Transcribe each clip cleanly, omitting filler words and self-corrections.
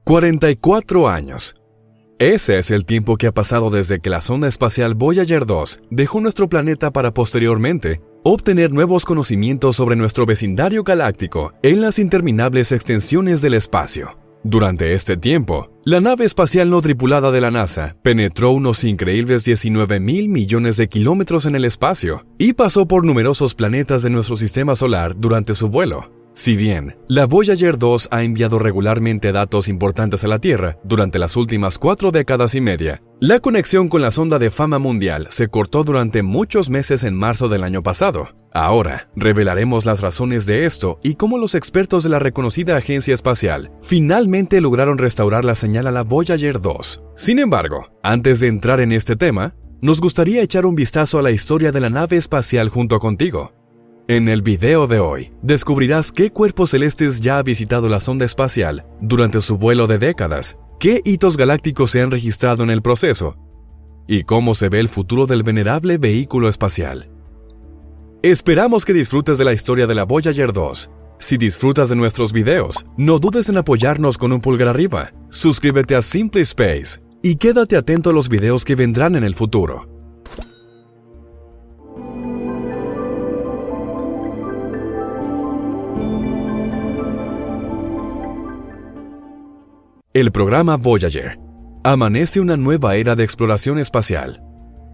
44 años. Ese es el tiempo que ha pasado desde que la sonda espacial Voyager 2 dejó nuestro planeta para posteriormente obtener nuevos conocimientos sobre nuestro vecindario galáctico en las interminables extensiones del espacio. Durante este tiempo, la nave espacial no tripulada de la NASA penetró unos increíbles 19.000 millones de kilómetros en el espacio y pasó por numerosos planetas de nuestro sistema solar durante su vuelo. Si bien la Voyager 2 ha enviado regularmente datos importantes a la Tierra durante las últimas 4 décadas y media, la conexión con la sonda de fama mundial se cortó durante muchos meses en marzo del año pasado. Ahora, revelaremos las razones de esto y cómo los expertos de la reconocida agencia espacial finalmente lograron restaurar la señal a la Voyager 2. Sin embargo, antes de entrar en este tema, nos gustaría echar un vistazo a la historia de la nave espacial junto contigo. En el video de hoy, descubrirás qué cuerpos celestes ya ha visitado la sonda espacial durante su vuelo de décadas, qué hitos galácticos se han registrado en el proceso y cómo se ve el futuro del venerable vehículo espacial. Esperamos que disfrutes de la historia de la Voyager 2. Si disfrutas de nuestros videos, no dudes en apoyarnos con un pulgar arriba, suscríbete a Simple Space y quédate atento a los videos que vendrán en el futuro. El programa Voyager. Amanece una nueva era de exploración espacial.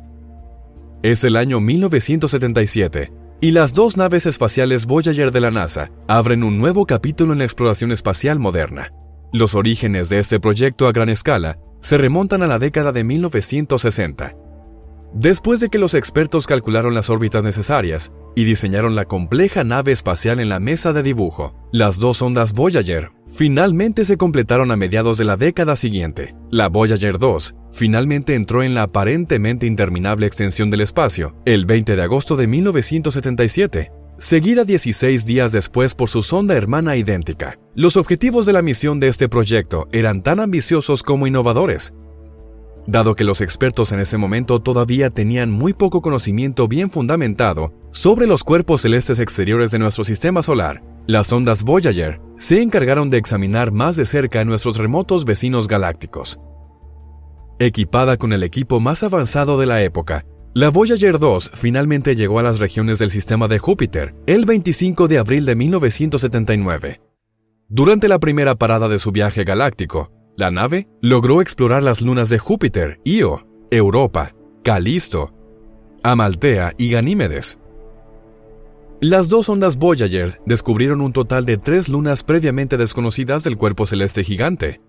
Es el año 1977 y las dos naves espaciales Voyager de la NASA abren un nuevo capítulo en la exploración espacial moderna. Los orígenes de este proyecto a gran escala se remontan a la década de 1960. Después de que los expertos calcularon las órbitas necesarias y diseñaron la compleja nave espacial en la mesa de dibujo, las dos sondas Voyager finalmente se completaron a mediados de la década siguiente. La Voyager 2 finalmente entró en la aparentemente interminable extensión del espacio el 20 de agosto de 1977, seguida 16 días después por su sonda hermana idéntica. Los objetivos de la misión de este proyecto eran tan ambiciosos como innovadores. Dado que los expertos en ese momento todavía tenían muy poco conocimiento bien fundamentado sobre los cuerpos celestes exteriores de nuestro sistema solar, las sondas Voyager se encargaron de examinar más de cerca a nuestros remotos vecinos galácticos. Equipada con el equipo más avanzado de la época, la Voyager 2 finalmente llegó a las regiones del sistema de Júpiter el 25 de abril de 1979. Durante la primera parada de su viaje galáctico, la nave logró explorar las lunas de Júpiter, Io, Europa, Calisto, Amaltea y Ganímedes. Las dos sondas Voyager descubrieron un total de 3 lunas previamente desconocidas del cuerpo celeste gigante.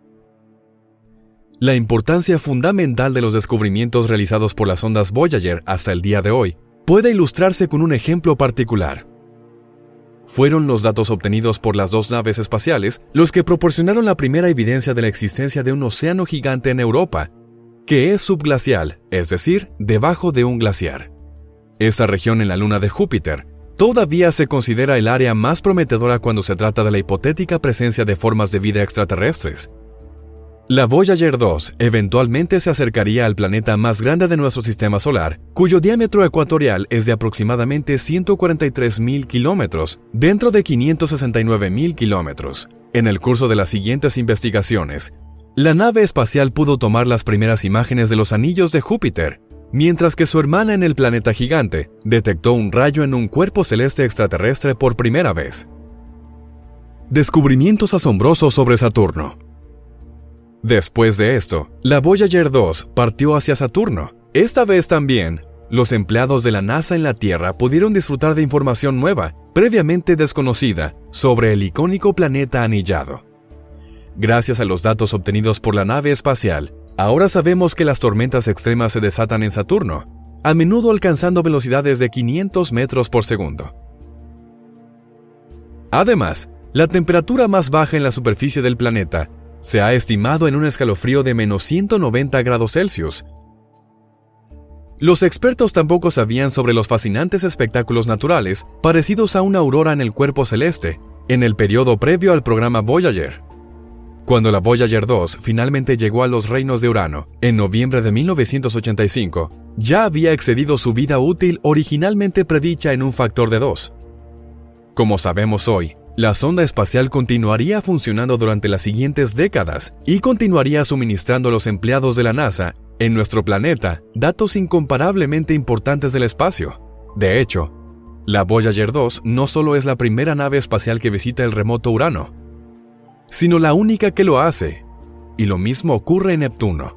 La importancia fundamental de los descubrimientos realizados por las sondas Voyager hasta el día de hoy puede ilustrarse con un ejemplo particular. Fueron los datos obtenidos por las dos naves espaciales los que proporcionaron la primera evidencia de la existencia de un océano gigante en Europa, que es subglacial, es decir, debajo de un glaciar. Esta región en la luna de Júpiter todavía se considera el área más prometedora cuando se trata de la hipotética presencia de formas de vida extraterrestres. La Voyager 2 eventualmente se acercaría al planeta más grande de nuestro sistema solar, cuyo diámetro ecuatorial es de aproximadamente 143.000 kilómetros, dentro de 569.000 kilómetros. En el curso de las siguientes investigaciones, la nave espacial pudo tomar las primeras imágenes de los anillos de Júpiter, mientras que su hermana en el planeta gigante detectó un rayo en un cuerpo celeste extraterrestre por primera vez. Descubrimientos asombrosos sobre Saturno. Después de esto, la Voyager 2 partió hacia Saturno. Esta vez también, los empleados de la NASA en la Tierra pudieron disfrutar de información nueva, previamente desconocida, sobre el icónico planeta anillado. Gracias a los datos obtenidos por la nave espacial, ahora sabemos que las tormentas extremas se desatan en Saturno, a menudo alcanzando velocidades de 500 metros por segundo. Además, la temperatura más baja en la superficie del planeta se ha estimado en un escalofrío de menos 190 grados Celsius. Los expertos tampoco sabían sobre los fascinantes espectáculos naturales parecidos a una aurora en el cuerpo celeste, en el periodo previo al programa Voyager. Cuando la Voyager 2 finalmente llegó a los reinos de Urano, en noviembre de 1985, ya había excedido su vida útil originalmente predicha en un factor de 2. Como sabemos hoy, La sonda espacial continuaría funcionando durante las siguientes décadas y continuaría suministrando a los empleados de la NASA en nuestro planeta datos incomparablemente importantes del espacio. De hecho, la Voyager 2 no solo es la primera nave espacial que visita el remoto Urano, sino la única que lo hace, y lo mismo ocurre en Neptuno.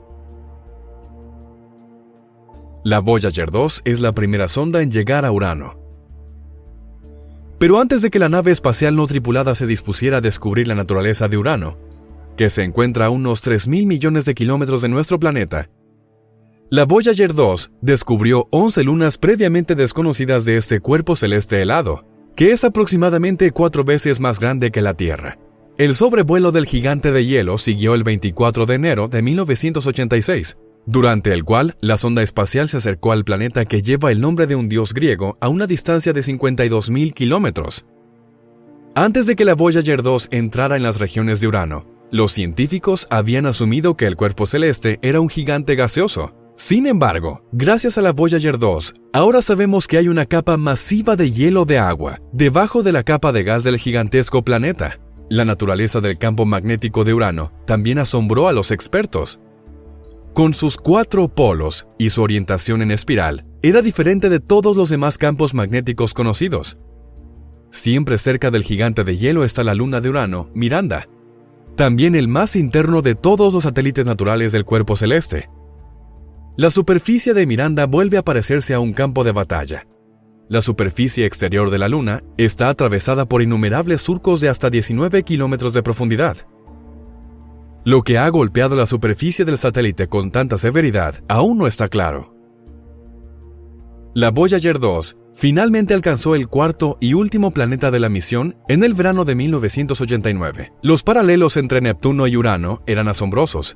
La Voyager 2 es la primera sonda en llegar a Urano. Pero antes de que la nave espacial no tripulada se dispusiera a descubrir la naturaleza de Urano, que se encuentra a unos 3.000 millones de kilómetros de nuestro planeta, la Voyager 2 descubrió 11 lunas previamente desconocidas de este cuerpo celeste helado, que es aproximadamente 4 veces más grande que la Tierra. El sobrevuelo del gigante de hielo siguió el 24 de enero de 1986, durante el cual la sonda espacial se acercó al planeta que lleva el nombre de un dios griego a una distancia de 52.000 kilómetros. Antes de que la Voyager 2 entrara en las regiones de Urano, los científicos habían asumido que el cuerpo celeste era un gigante gaseoso. Sin embargo, gracias a la Voyager 2, ahora sabemos que hay una capa masiva de hielo de agua debajo de la capa de gas del gigantesco planeta. La naturaleza del campo magnético de Urano también asombró a los expertos. Con sus 4 polos y su orientación en espiral, era diferente de todos los demás campos magnéticos conocidos. Siempre cerca del gigante de hielo está la luna de Urano, Miranda, también el más interno de todos los satélites naturales del cuerpo celeste. La superficie de Miranda vuelve a parecerse a un campo de batalla. La superficie exterior de la Luna está atravesada por innumerables surcos de hasta 19 kilómetros de profundidad. Lo que ha golpeado la superficie del satélite con tanta severidad aún no está claro. La Voyager 2 finalmente alcanzó el cuarto y último planeta de la misión en el verano de 1989. Los paralelos entre Neptuno y Urano eran asombrosos.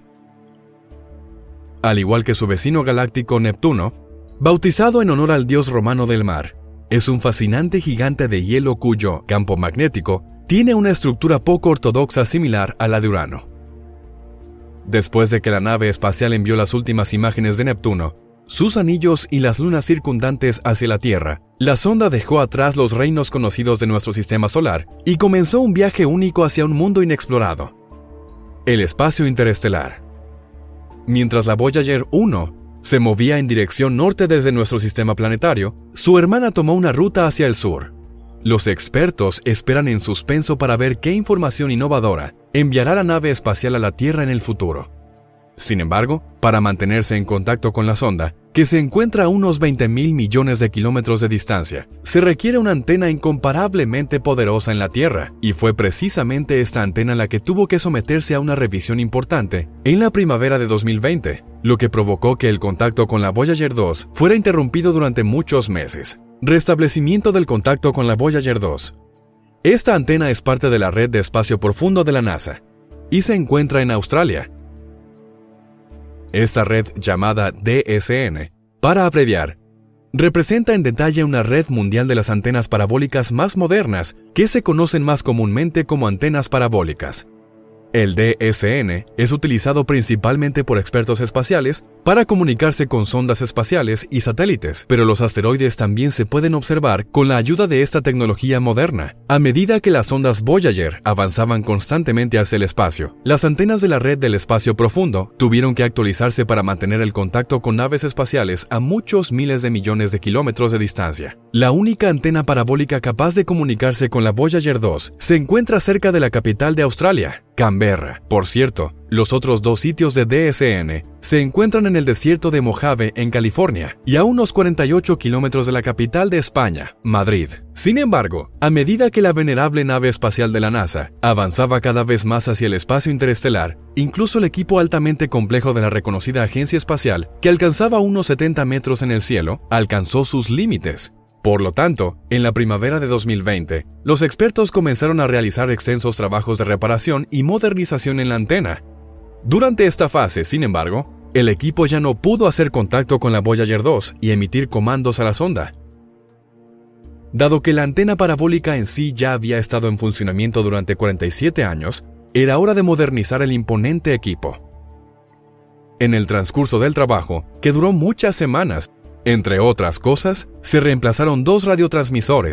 Al igual que su vecino galáctico Neptuno, bautizado en honor al dios romano del mar, es un fascinante gigante de hielo cuyo campo magnético tiene una estructura poco ortodoxa similar a la de Urano. Después de que la nave espacial envió las últimas imágenes de Neptuno, sus anillos y las lunas circundantes hacia la Tierra, la sonda dejó atrás los reinos conocidos de nuestro sistema solar y comenzó un viaje único hacia un mundo inexplorado: el espacio interestelar. Mientras la Voyager 1 se movía en dirección norte desde nuestro sistema planetario, su hermana tomó una ruta hacia el sur. Los expertos esperan en suspenso para ver qué información innovadora enviará la nave espacial a la Tierra en el futuro. Sin embargo, para mantenerse en contacto con la sonda, que se encuentra a unos 20.000 millones de kilómetros de distancia, se requiere una antena incomparablemente poderosa en la Tierra, y fue precisamente esta antena la que tuvo que someterse a una revisión importante en la primavera de 2020, lo que provocó que el contacto con la Voyager 2 fuera interrumpido durante muchos meses. Restablecimiento del contacto con la Voyager 2. Esta antena es parte de la red de espacio profundo de la NASA y se encuentra en Australia. Esta red, llamada DSN, para abreviar, representa en detalle una red mundial de las antenas parabólicas más modernas que se conocen más comúnmente como antenas parabólicas. El DSN es utilizado principalmente por expertos espaciales para comunicarse con sondas espaciales y satélites, pero los asteroides también se pueden observar con la ayuda de esta tecnología moderna. A medida que las sondas Voyager avanzaban constantemente hacia el espacio, las antenas de la red del espacio profundo tuvieron que actualizarse para mantener el contacto con naves espaciales a muchos miles de millones de kilómetros de distancia. La única antena parabólica capaz de comunicarse con la Voyager 2 se encuentra cerca de la capital de Australia, Canberra. Por cierto, los otros 2 sitios de DSN se encuentran en el desierto de Mojave, en California, y a unos 48 kilómetros de la capital de España, Madrid. Sin embargo, a medida que la venerable nave espacial de la NASA avanzaba cada vez más hacia el espacio interestelar, incluso el equipo altamente complejo de la reconocida agencia espacial, que alcanzaba unos 70 metros en el cielo, alcanzó sus límites. Por lo tanto, en la primavera de 2020, los expertos comenzaron a realizar extensos trabajos de reparación y modernización en la antena. Durante esta fase, sin embargo, el equipo ya no pudo hacer contacto con la Voyager 2 y emitir comandos a la sonda. Dado que la antena parabólica en sí ya había estado en funcionamiento durante 47 años, era hora de modernizar el imponente equipo. En el transcurso del trabajo, que duró muchas semanas, entre otras cosas, se reemplazaron 2 radiotransmisores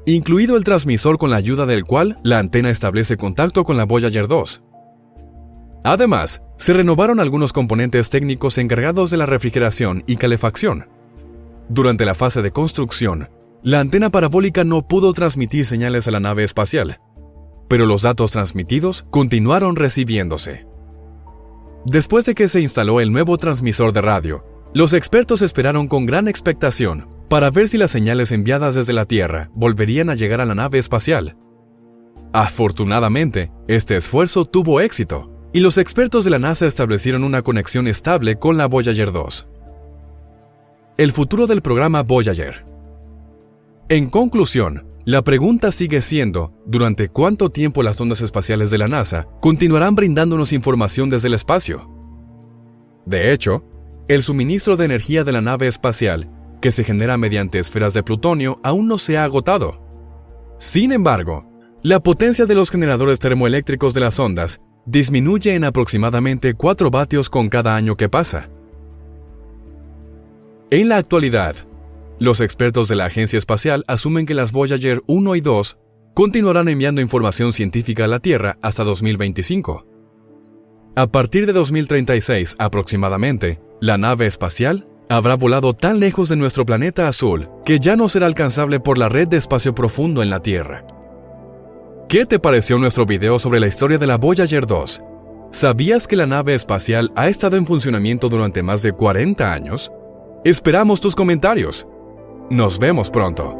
incluido el transmisor con la ayuda del cual la antena establece contacto con la Voyager 2. Además, se renovaron algunos componentes técnicos encargados de la refrigeración y calefacción. Durante la fase de construcción, la antena parabólica no pudo transmitir señales a la nave espacial, pero los datos transmitidos continuaron recibiéndose. Después de que se instaló el nuevo transmisor de radio, los expertos esperaron con gran expectación para ver si las señales enviadas desde la Tierra volverían a llegar a la nave espacial. Afortunadamente, este esfuerzo tuvo éxito, y los expertos de la NASA establecieron una conexión estable con la Voyager 2. El futuro del programa Voyager. En conclusión, la pregunta sigue siendo, ¿durante cuánto tiempo las sondas espaciales de la NASA continuarán brindándonos información desde el espacio? De hecho, el suministro de energía de la nave espacial, que se genera mediante esferas de plutonio, aún no se ha agotado. Sin embargo, la potencia de los generadores termoeléctricos de las sondas disminuye en aproximadamente 4 vatios con cada año que pasa. En la actualidad, los expertos de la Agencia Espacial asumen que las Voyager 1 y 2 continuarán enviando información científica a la Tierra hasta 2025. A partir de 2036 aproximadamente, la nave espacial habrá volado tan lejos de nuestro planeta azul que ya no será alcanzable por la red de espacio profundo en la Tierra. ¿Qué te pareció nuestro video sobre la historia de la Voyager 2? ¿Sabías que la nave espacial ha estado en funcionamiento durante más de 40 años? Esperamos tus comentarios. Nos vemos pronto.